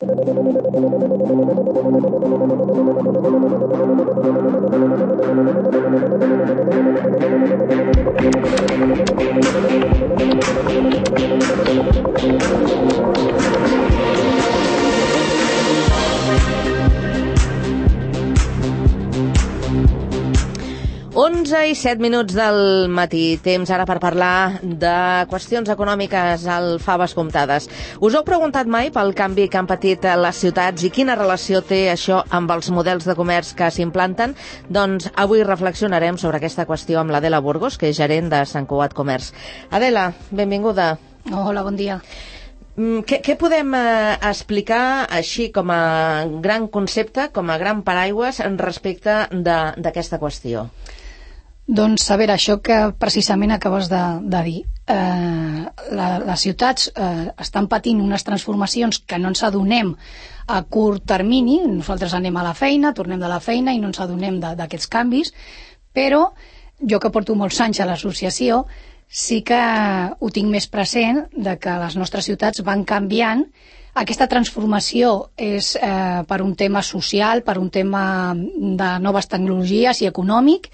I 7 minuts del matí. Temps ara per parlar de qüestions econòmiques al Faves Comptades. Us heu preguntat mai pel canvi que han patit les ciutats i quina relació té això amb els models de comerç que s'implanten? Doncs avui reflexionarem sobre aquesta qüestió amb l'Adela Burgos, que és gerent de Sant Cugat Comerç. Adela, benvinguda. Hola, bon dia. Què podem explicar així com a gran concepte, com a gran paraigües respecte d'aquesta qüestió? Doncs, a veure, això que precisament acabes de dir. Les ciutats estan patint unes transformacions que no ens adonem a curt termini. Nosaltres anem a la feina, tornem de la feina i no ens adonem d'aquests canvis, però jo que porto molts anys a l'associació sí que ho tinc més present de que les nostres ciutats van canviant. Aquesta transformació és per un tema social, per un tema de noves tecnologies i econòmic,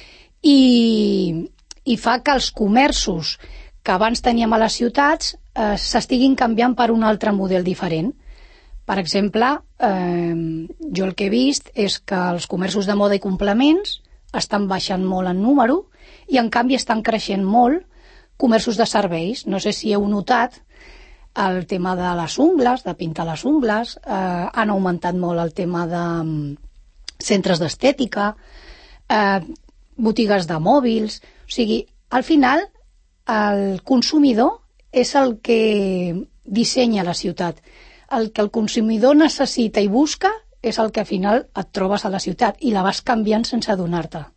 i fa que els comerços que abans teníem a les ciutats s'estiguin canviant per un altre model diferent. Per exemple, jo el que he vist és que els comerços de moda i complements estan baixant molt en número i en canvi estan creixent molt comerços de serveis. No sé si heu notat el tema de les ungles, de pintar les ungles, han augmentat molt el tema de centres d'estètica, botigues de mòbils. O sigui, al final el consumidor és el que dissenya la ciutat. El que el consumidor necessita i busca és el que al final et trobes a la ciutat i la vas canviant sense adonar-te.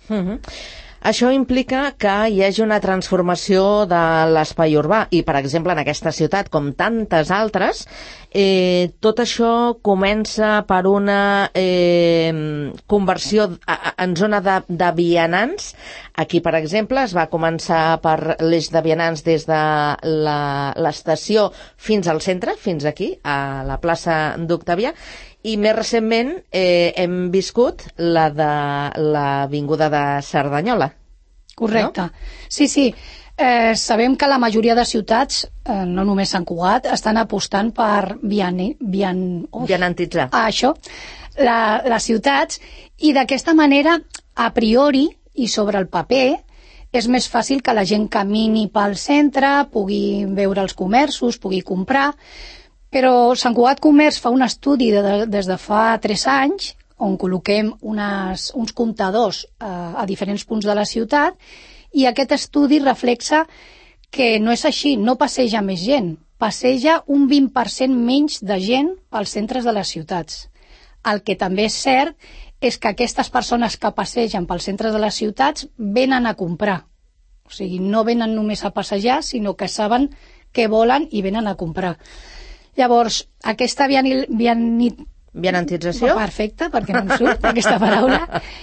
Això implica que hi hagi una transformació de l'espai urbà i, per exemple, en aquesta ciutat, com tantes altres, tot això comença per una conversió en zona de vianants. Aquí, per exemple, es va començar per l'eix de vianants des de l'estació fins al centre, fins aquí, a la plaça d'Octavià, i més recentment hem viscut la de l'Avinguda de Cerdanyola. Correcte. No? Sí. Sabem que la majoria de ciutats, no només Sant Cugat, estan apostant per vianantitzar. Això, les ciutats, i d'aquesta manera, a priori, i sobre el paper, és més fàcil que la gent camini pel centre, pugui veure els comerços, pugui comprar. Però Sant Cugat Comerç fa un estudi des de fa 3 anys on col·loquem uns comptadors a diferents punts de la ciutat i aquest estudi reflexa que no és així, no passeja més gent, passeja un 20% menys de gent pels centres de les ciutats. El que també és cert és que aquestes persones que passegen pels centres de les ciutats venen a comprar. O sigui, no venen només a passejar, sinó que saben què volen i venen a comprar. Llavors, aquesta vianantització, perfecte, perquè no em surt aquesta paraula,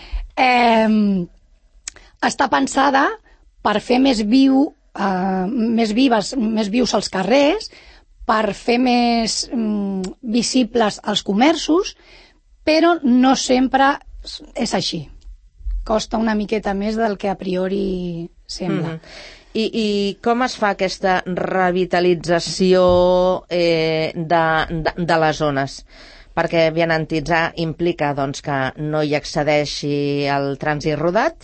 està pensada per fer més vius els carrers, per fer més visibles els comerços, però no sempre és així. Costa una miqueta més del que a priori sembla. I com es fa aquesta revitalització de les zones? Perquè vianantitzar implica doncs, que no hi accedeixi el trànsit rodat,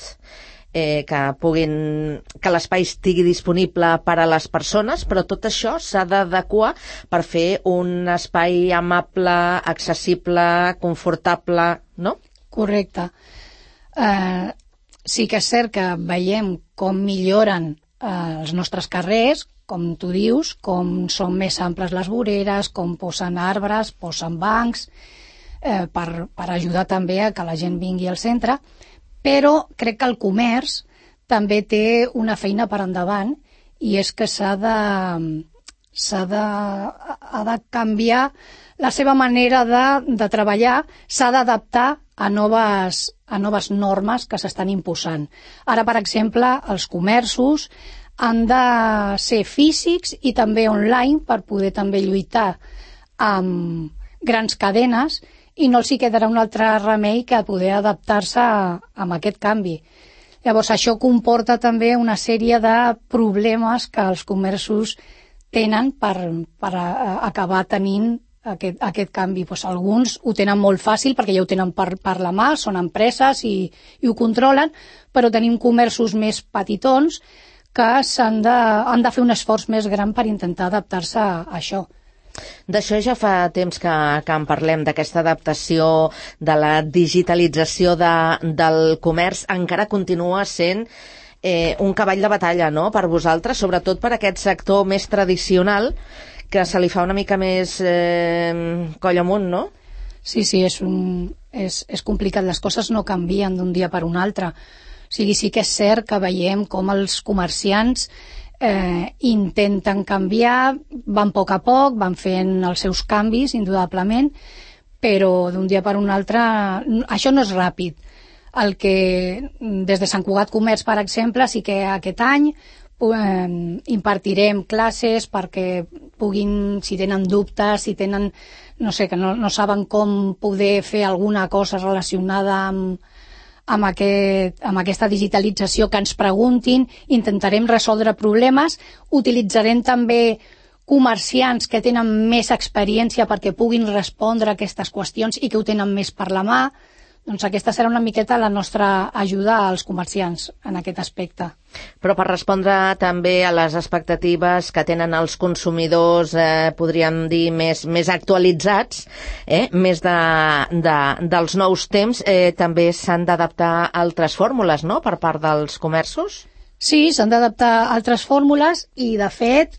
que l'espai estigui disponible per a les persones, però tot això s'ha d'adequar per fer un espai amable, accessible, confortable, no? Correcte. Sí que és cert que veiem com milloren els nostres carrers, com tu dius, com són més amples les voreres, com posen arbres, posen bancs, per ajudar també a que la gent vingui al centre, però crec que el comerç també té una feina per endavant i és que ha de canviar la seva manera de treballar, s'ha d'adaptar a noves normes que s'estan imposant. Ara, per exemple, els comerços han de ser físics i també online per poder també lluitar amb grans cadenes i no els hi quedarà un altre remei que poder adaptar-se a aquest canvi. Llavors, això comporta també una sèrie de problemes que els comerços tenen per acabar tenint aquest canvi. Pues alguns ho tenen molt fàcil perquè ja ho tenen per la mà, són empreses i ho controlen, però tenim comerços més petitons que han de fer un esforç més gran per intentar adaptar-se a això. D'això ja fa temps que en parlem, d'aquesta adaptació, de la digitalització del comerç. Encara continua sent un cavall de batalla, no?, per vosaltres, sobretot per aquest sector més tradicional, que se li fa una mica més coll amunt, no? Sí, és complicat, les coses no canvien d'un dia per un altre. O sigui, sí que és cert que veiem com els comerciants intenten canviar, van a poc, van fent els seus canvis, indudablement, però d'un dia per un altre això no és ràpid. El que des de Sant Cugat Comerç, per exemple, sí que aquest any impartirem classes perquè puguin, si tenen dubtes, si tenen, no sé, que no saben com poder fer alguna cosa relacionada amb aquesta digitalització, que ens preguntin, intentarem resoldre problemes, utilitzarem també comerciants que tenen més experiència perquè puguin respondre a aquestes qüestions i que ho tenen més per la mà. Doncs aquesta serà una miqueta la nostra ajuda als comerciants en aquest aspecte. Però per respondre també a les expectatives que tenen els consumidors, podríem dir, més actualitzats, més dels nous temps, també s'han d'adaptar altres fórmules, no?, per part dels comerços? Sí, s'han d'adaptar altres fórmules i, de fet,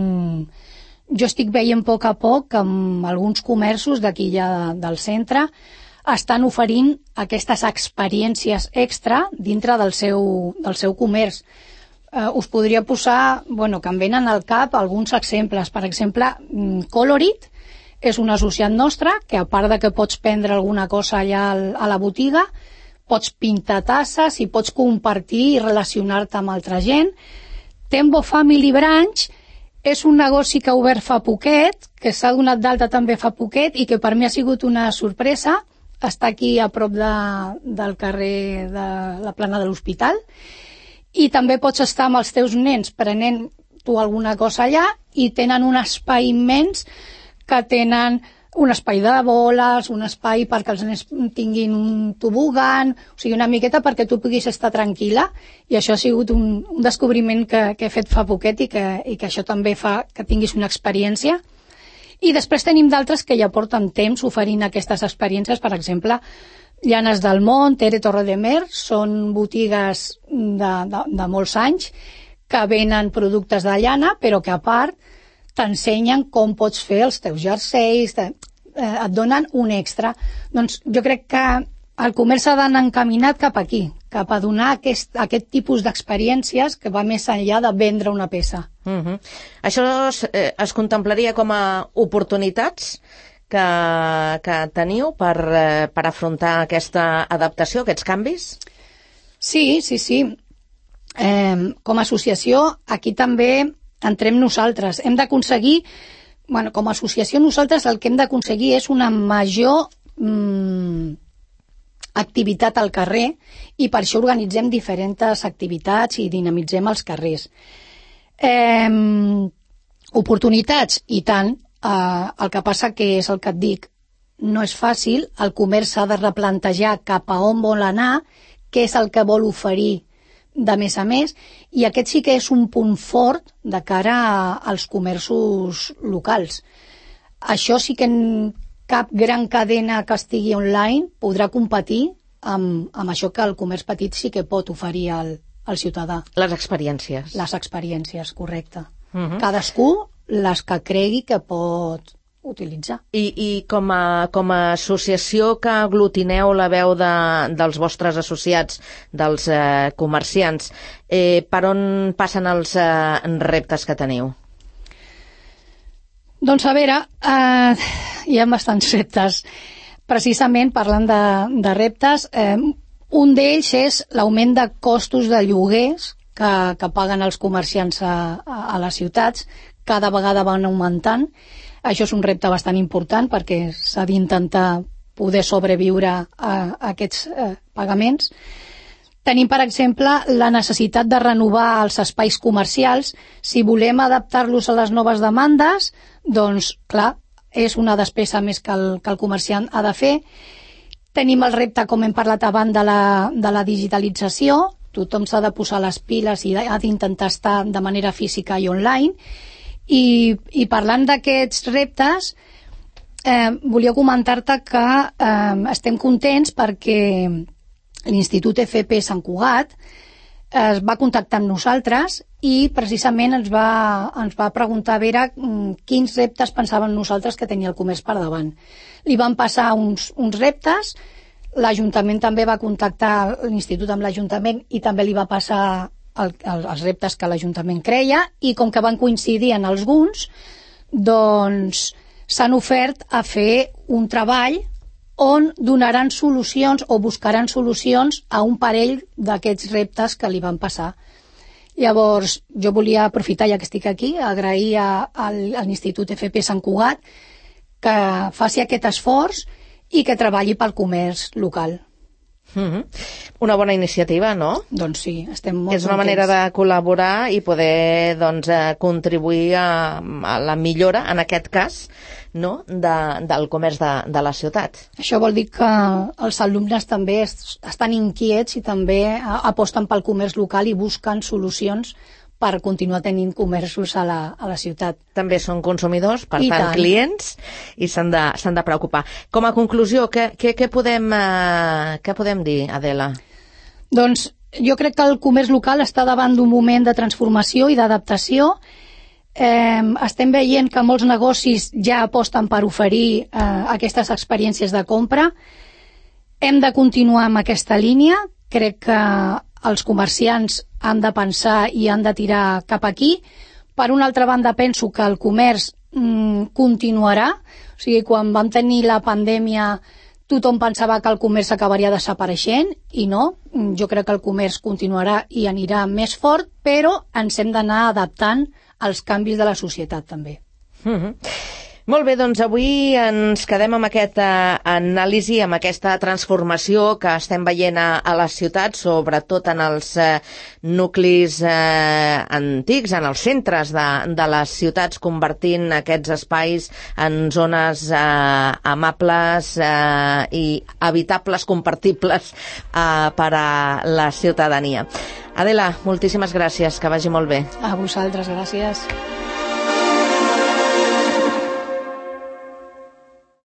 jo estic veient a poc que alguns comerços d'aquí ja del centre estan oferint aquestes experiències extra dintre del seu comerç. Us podria posar, que em venen al cap alguns exemples. Per exemple, Colorit és un associat nostre que, a part de que pots prendre alguna cosa allà a la botiga, pots pintar tasses i pots compartir i relacionar-te amb altra gent. Tembo Family Branch és un negoci que ha obert fa poquet, que s'ha donat d'alta també fa poquet i que per mi ha sigut una sorpresa. Està aquí a prop del carrer de la Plana de l'Hospital, i també pots estar amb els teus nens prenent tu alguna cosa allà i tenen un espai immens, que tenen un espai de boles, un espai perquè els nens tinguin un tobogan, o sigui, una miqueta perquè tu puguis estar tranquil·la, i això ha sigut un descobriment que he fet fa poquet i que això també fa que tinguis una experiència. I després tenim d'altres que ja porten temps oferint aquestes experiències. Per exemple, Llanes del Mont, Tere Torredemer, són botigues de molts anys que venen productes de llana, però que a part t'ensenyen com pots fer els teus jerseis, et donen un extra. Doncs jo crec que el comerç s'ha d'anar encaminat cap aquí, cap a donar aquest tipus d'experiències que va més enllà de vendre una peça. Això es contemplaria com a oportunitats que teniu per afrontar aquesta adaptació, aquests canvis? Sí. Com a associació, aquí també entrem nosaltres. Hem d'aconseguir, com a associació nosaltres el que hem d'aconseguir és una major activitat al carrer, i per això organitzem diferents activitats i dinamitzem els carrers. Oportunitats, i tant. El que passa que és el que et dic, no és fàcil, el comerç s'ha de replantejar cap a on vol anar, què és el que vol oferir de més a més, i aquest sí que és un punt fort de cara als comerços locals. Això sí que cap gran cadena que estigui online podrà competir amb això que el comerç petit sí que pot oferir al ciutadà. Les experiències. Les experiències, correcte. Cadascú les que cregui que pot utilitzar. I com a associació que aglutineu la veu dels vostres associats, dels comerciants, per on passen els reptes que teniu? Doncs a veure, hi ha bastants reptes. Precisament parlant de reptes, un d'ells és l'augment de costos de lloguers que paguen els comerciants a les ciutats. Cada vegada van augmentant. Això és un repte bastant important perquè s'ha d'intentar poder sobreviure a aquests pagaments. Tenim, per exemple, la necessitat de renovar els espais comercials. Si volem adaptar-los a les noves demandes, doncs, clar, és una despesa més que el comerciant ha de fer. Tenim el repte, com hem parlat abans, de la digitalització. Tothom s'ha de posar les piles i ha d'intentar estar de manera física i online. I parlant d'aquests reptes, volia comentar-te que estem contents perquè l'Institut FP Sant Cugat es va contactar amb nosaltres i precisament ens va preguntar a veure quins reptes pensàvem nosaltres que tenia el comerç per davant. Li van passar uns reptes, l'Ajuntament també va contactar l'Institut amb l'Ajuntament i també li va passar els reptes que l'Ajuntament creia, i com que van coincidir en alguns, doncs s'han ofert a fer un treball on donaran solucions o buscaran solucions a un parell d'aquests reptes que li van passar. Llavors, jo volia aprofitar, ja que estic aquí, agrair a l'Institut FP Sant Cugat que faci aquest esforç i que treballi pel comerç local. Una bona iniciativa, no? Doncs sí, estem molt contents. És una manera de col·laborar i poder contribuir a la millora, en aquest cas, no? del comerç de la ciutat. Això vol dir que els alumnes també estan inquiets i també aposten pel comerç local i busquen solucions per continuar tenint comerços a la ciutat. També són consumidors, per tant, clients, i s'han de preocupar. Com a conclusió, què podem dir, Adela? Doncs jo crec que el comerç local està davant d'un moment de transformació i d'adaptació. Estem veient que molts negocis ja aposten per oferir aquestes experiències de compra. Hem de continuar amb aquesta línia. Crec que els comerciants han de pensar i han de tirar cap aquí. Per una altra banda, penso que el comerç continuarà. O sigui, quan vam tenir la pandèmia, tothom pensava que el comerç acabaria desapareixent, i no. Jo crec que el comerç continuarà i anirà més fort, però ens hem d'anar adaptant als canvis de la societat, també. Molt bé, doncs avui ens quedem amb aquesta anàlisi, amb aquesta transformació que estem veient a les ciutats, sobretot en els nuclis antics, en els centres de les ciutats, convertint aquests espais en zones amables i habitables, compartibles per a la ciutadania. Adela, moltíssimes gràcies, que vagi molt bé. A vosaltres, gràcies.